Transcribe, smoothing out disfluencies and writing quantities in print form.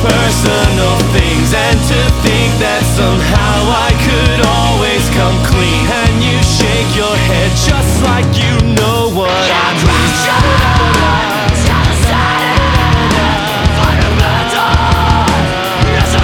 personal things, and to think that somehow I could always come clean.